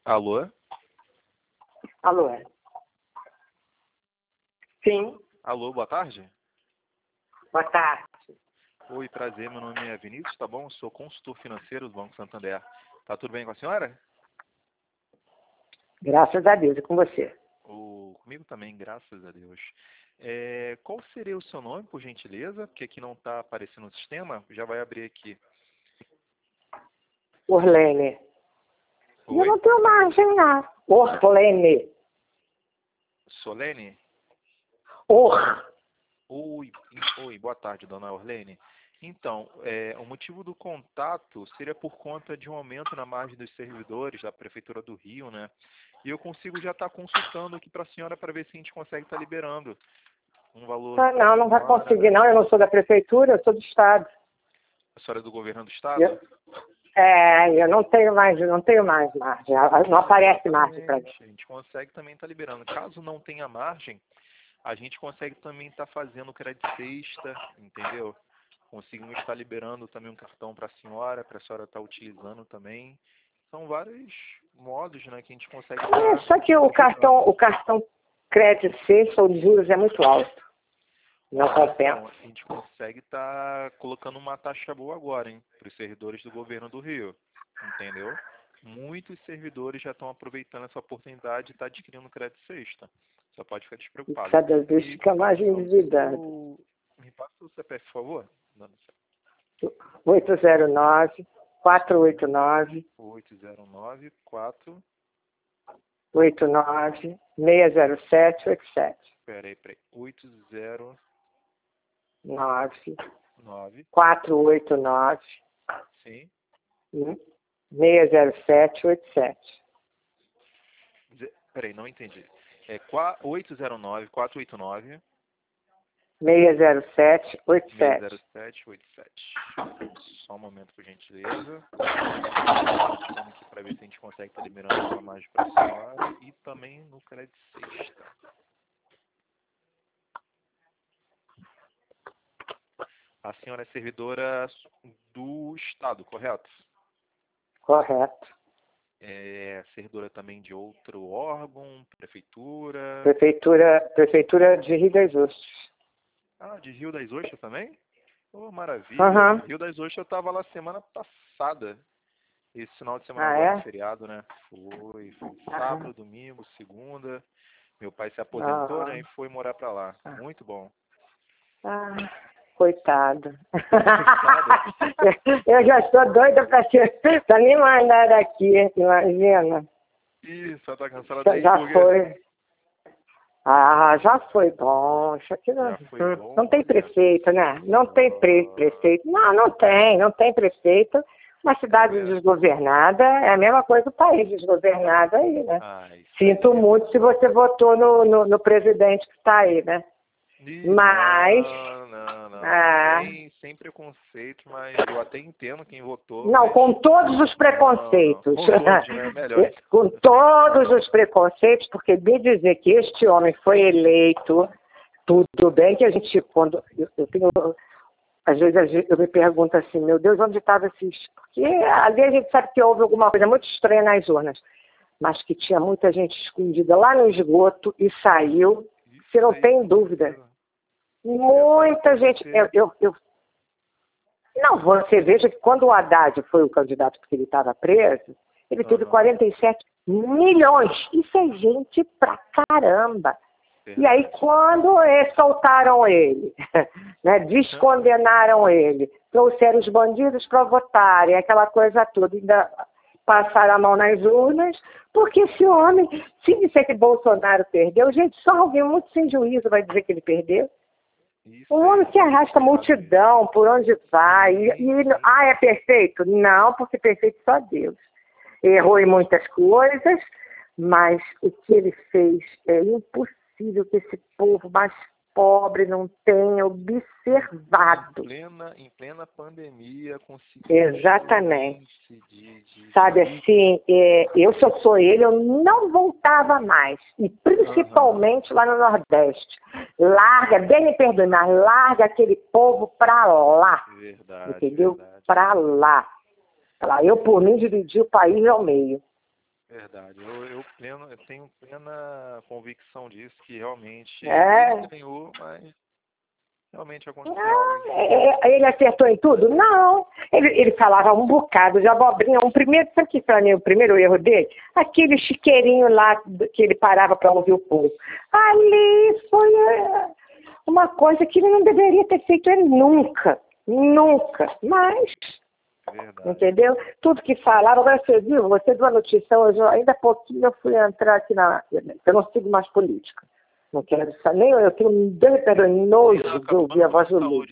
Alô? Alô? Sim, Alô, boa tarde? boa tarde. Oi, prazer, meu nome é Vinícius, tá bom? Eu sou consultor financeiro do Banco Santander. Tá tudo bem com a senhora? Graças a Deus, e com você? Comigo também, graças a Deus. Qual seria o seu nome, por gentileza? Porque aqui não está aparecendo no sistema. Já vai abrir aqui. Orlene. Eu Oi? não tenho margem, não. Orlene. Solene? Or. Oi, boa tarde, dona Orlene. Então, o motivo do contato seria por conta de um aumento na margem dos servidores da Prefeitura do Rio, né? E eu consigo já estar consultando aqui para a senhora para ver se a gente consegue estar liberando um valor para a Não vai senhora, conseguir, né? não. Eu não sou da prefeitura, eu sou do Estado. A senhora é do governo do Eu, estado? eu não tenho mais margem. Não aparece margem para mim. Exatamente. A gente consegue também estar liberando. Caso não tenha margem, a gente consegue também estar fazendo crédito sexta, entendeu? Conseguimos estar liberando também um cartão para a senhora estar utilizando também. São vários modos, né, que a gente consegue estar Só que o ajudando. cartão crédito sexta ou de juros é muito alto. Não compensa. Então, a gente consegue estar colocando uma taxa boa agora, hein, para os servidores do governo do Rio, entendeu? Muitos servidores já estão aproveitando essa oportunidade de estar adquirindo crédito sexta. Só pode ficar despreocupado. Cada vez E fica mais endividado. me passa o CPF, por favor. Dona 809-489. 809 4. 89-607-87. Peraí. 809. 489 Sim. 607-87. Peraí, não entendi. 809 489 607-87. 60787. Só um momento, por gentileza. Vamos aqui para ver se a gente consegue estar liberando uma margem para a senhora e também no crédito sexta. A senhora é servidora do Estado, correto? Correto. É servidora também de outro órgão, prefeitura? Prefeitura de Rio das Ostras. Ah, de Rio das Ostras também? Oh, maravilha. Aham. Rio das Ostras eu estava lá semana passada. Esse final de semana Ah, agora, é? feriado, né? Foi Aham. sábado, domingo, segunda. Meu pai se aposentou, né? E Aham. foi morar pra lá. Muito bom. Ah, coitado. Coitada. Eu já estou doida para me mandar daqui, imagina. Ih, só tá cansada daí Já porque foi. Já foi bom. Isso aqui já foi bom, não tem olha prefeito, né? Não tem só. prefeito. Não tem prefeito. Uma Tá cidade vendo? desgovernada é a mesma coisa do país desgovernado aí, né? Ah, isso Sinto aí. muito se você votou no presidente que está aí, né? Ih, Mas, não. Sem preconceito, mas eu até entendo quem votou, não, mas com todos os não. preconceitos. Com todos, né? Melhor. Com todos os preconceitos, porque me dizer que este homem foi eleito, tudo bem que a gente, quando eu tenho, às vezes eu me pergunto assim, meu Deus, onde estava esses... Porque ali a gente sabe que houve alguma coisa muito estranha nas urnas, mas que tinha muita gente escondida lá no esgoto e saiu, você Isso não aí, tem com dúvida. certeza. Muita gente... Você. Não, você veja que quando o Haddad foi o candidato porque ele estava preso, ele teve Aham. 47 milhões. Isso é gente pra caramba. E aí, Verdade. quando soltaram ele, né, descondenaram ele, trouxeram os bandidos para votarem, aquela coisa toda, ainda passaram a mão nas urnas, porque esse homem, se disser que Bolsonaro perdeu, gente, só alguém muito sem juízo vai dizer que ele perdeu. Isso Um aí homem é que muito arrasta complicado mesmo. multidão por onde vai. Sim. É perfeito? Não, porque perfeito só Deus. Errou em muitas coisas, mas o que ele fez é impossível que esse povo mais pobre não tenha observado. Em plena pandemia, conseguiu Exatamente. encher um índice Sabe de assim, eu se eu sou ele, eu não voltava mais. E Aham. principalmente lá no Nordeste. Larga, bem me perdoe, mas larga aquele povo pra lá. Verdade, Entendeu? verdade. Pra lá. Eu, por mim, dividi o país ao meio. Verdade. Eu tenho plena convicção disso, que realmente É. ele ganhou, mas realmente aconteceu algo. Ele acertou em tudo? Não. Ele falava um bocado de abobrinha. Sabe que para mim o primeiro erro dele? Aquele chiqueirinho lá que ele parava para ouvir o povo. Ali foi uma coisa que ele não deveria ter feito ele nunca. Nunca. Mas, Verdade. entendeu? Tudo que falava. Agora você viu a notícia hoje, ainda há pouquinho eu fui entrar aqui eu não sigo mais política. Não quero saber, nem eu tenho nojo de ouvir a voz do Lula.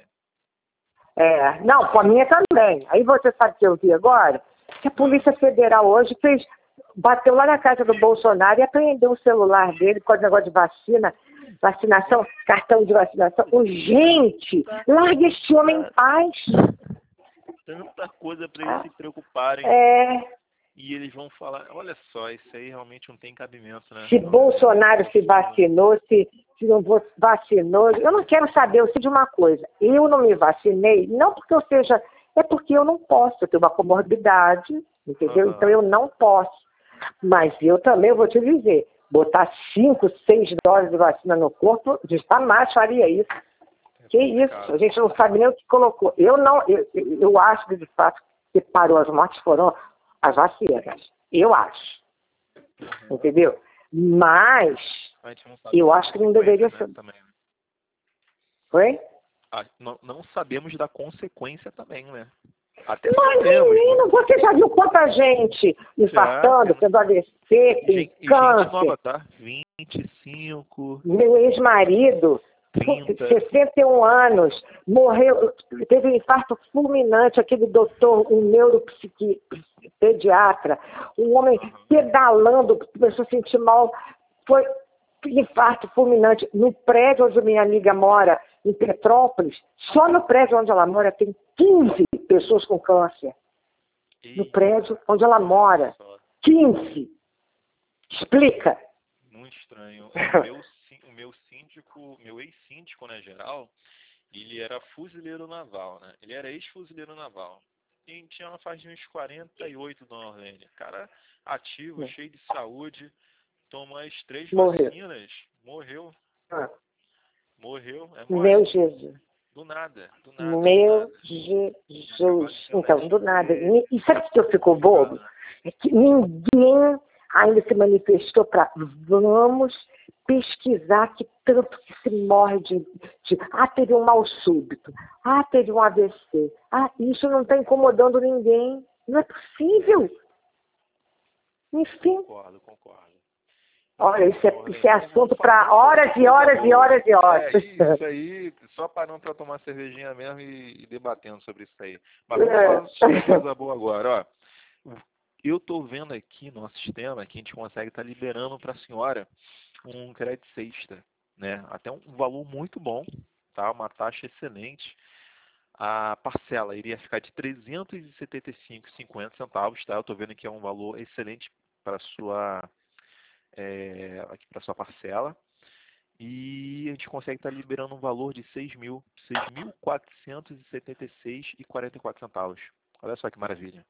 Não, com a minha também. Aí você sabe que eu vi agora? Que a Polícia Federal hoje bateu lá na casa do Bolsonaro e apreendeu o celular dele com o negócio de vacinação, cartão de vacinação. Gente, larga este homem em paz. Tanta coisa para eles se preocuparem. E eles vão falar, olha só, isso aí realmente não tem cabimento, né? Se Bolsonaro se vacinou, se não vacinou, eu não quero saber, eu sei de uma coisa, eu não me vacinei, não porque eu seja, é porque eu não posso, eu tenho uma comorbidade, entendeu? Então eu não posso. Mas eu também vou te dizer, botar 5, 6 doses de vacina no corpo, jamais faria isso. Que isso? A gente não sabe nem o que colocou. Eu acho que de fato que parou as mortes foram as vacinas. Eu acho. Entendeu? Mas eu acho que não deveria ser. Também. Oi? Não sabemos da consequência também, né? Até mas, sabemos, menino, você já viu quanta gente infartando, tendo AVC, tem câncer? Gente nova, tá? 25. Meu ex-marido, 61 anos, morreu, teve um infarto fulminante, aquele doutor, um neuropediatra, um homem pedalando, começou a sentir mal, foi infarto fulminante no prédio onde minha amiga mora, em Petrópolis. Só no prédio onde ela mora tem 15 pessoas com câncer. No prédio onde ela mora. 15. Explica. Muito estranho. O meu síndico, meu ex-síndico, né, geral, ele era fuzileiro naval, né? Ele era ex-fuzileiro naval. E tinha uma faixa de uns 48, Dona Orlene. Cara ativo, cheio de saúde, tomou as 3 vacinas, morreu. Morreu. Meu Jesus. Do nada. Meu Jesus. Então, do nada. E sabe o que eu fico bobo? É que ninguém ainda se manifestou para vamos pesquisar que tanto que se morre teve um mal súbito, teve um AVC, isso não está incomodando ninguém. Não é possível. Enfim. Concordo. Olha, isso é assunto para horas e horas e horas e horas. Isso aí, só parando para tomar cervejinha mesmo e debatendo sobre isso aí. Mas vamos falar de coisa boa agora, ó. Eu estou vendo aqui no nosso sistema que a gente consegue estar liberando para a senhora um crédito sexta, né? Até um valor muito bom, tá? Uma taxa excelente. A parcela iria ficar de R$ 375,50, tá? Eu estou vendo que é um valor excelente para sua aqui para sua parcela. E a gente consegue estar liberando um valor de R$ 6.476,44. Olha só que maravilha.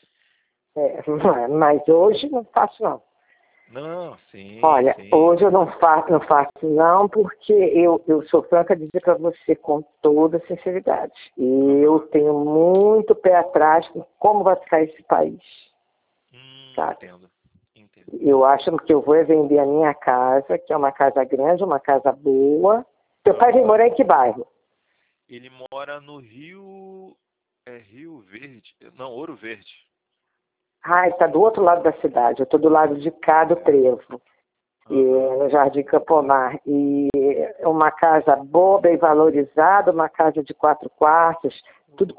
Mas hoje não faço não. Não, sim. Olha, sim. Hoje eu não faço não, porque eu sou franca a dizer para você com toda sinceridade. Eu tenho muito pé atrás com como vai ficar esse país. Entendo. Eu acho que eu vou vender a minha casa, que é uma casa grande, uma casa boa. Seu pai vem morar em que bairro? Ele mora no Rio Verde, não, Ouro Verde. Está do outro lado da cidade. Eu estou do lado de cá do Trevo, no Jardim Campomar. E é uma casa boa, bem valorizada, uma casa de 4 quartos, tudo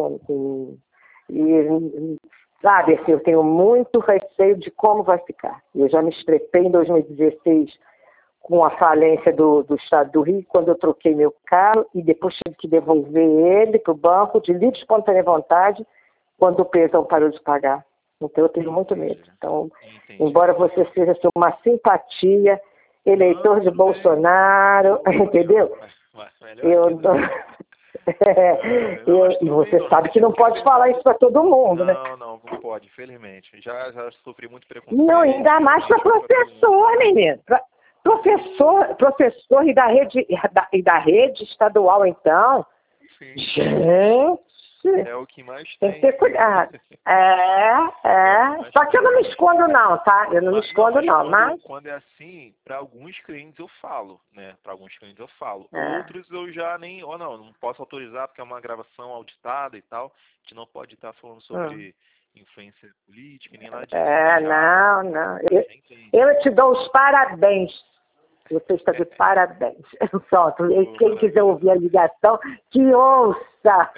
sabe, assim, eu tenho muito receio de como vai ficar. Eu já me estrepei em 2016 com a falência do Estado do Rio, quando eu troquei meu carro e depois tive que devolver ele para o banco de livre e espontânea vontade quando o pesão parou de pagar. Então eu tenho muito medo. Então, embora você seja uma simpatia, eleitor de Bolsonaro, entendeu? E você sabe que não pode falar isso para todo mundo, né? Não pode, infelizmente. Já sofri muito preconceito. Não, ainda mais para professor, menino. Professor e da rede estadual, então. Sim. Gente, é o que mais tem que ter cuidado. Só que eu não me escondo não, tá? Eu não me escondo não, mas... Quando é assim, para alguns clientes eu falo, né? Para alguns clientes eu falo. É. Outros eu já nem... não posso autorizar porque é uma gravação auditada e tal. A gente não pode estar falando sobre influência política, nem nada disso. Não. Eu te dou os parabéns. Você está de parabéns. Pronto, quem quiser ouvir a ligação, que ouça.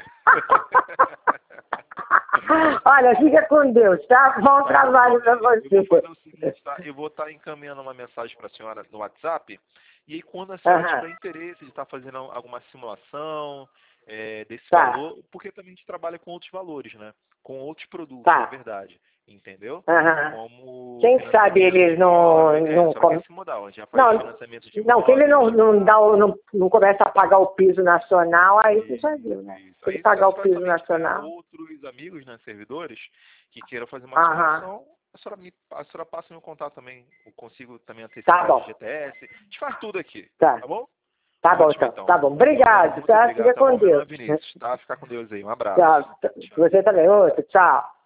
Olha, fica com Deus, tá? Bom trabalho para você. Eu vou fazer o seguinte, tá? Eu vou estar encaminhando uma mensagem para a senhora no WhatsApp, e aí quando a senhora tiver interesse de estar fazendo alguma simulação desse valor, porque também a gente trabalha com outros valores, né? Com outros produtos, na verdade. Entendeu? Como quem sabe eles não que ele não começa a pagar o piso nacional, aí você já viu, né? Se ele pagar o piso nacional. Outros amigos, né, servidores, que queiram fazer uma simulação, a senhora passa meu contato também. Eu consigo também antecipar o GTS. A gente faz tudo aqui. Tá bom? Tá bom, então. Tá bom. Obrigado, tá? Fica com Deus. Vinícius, tá? Fica com Deus aí. Um abraço. Tchau. Você também. Outro. Tchau.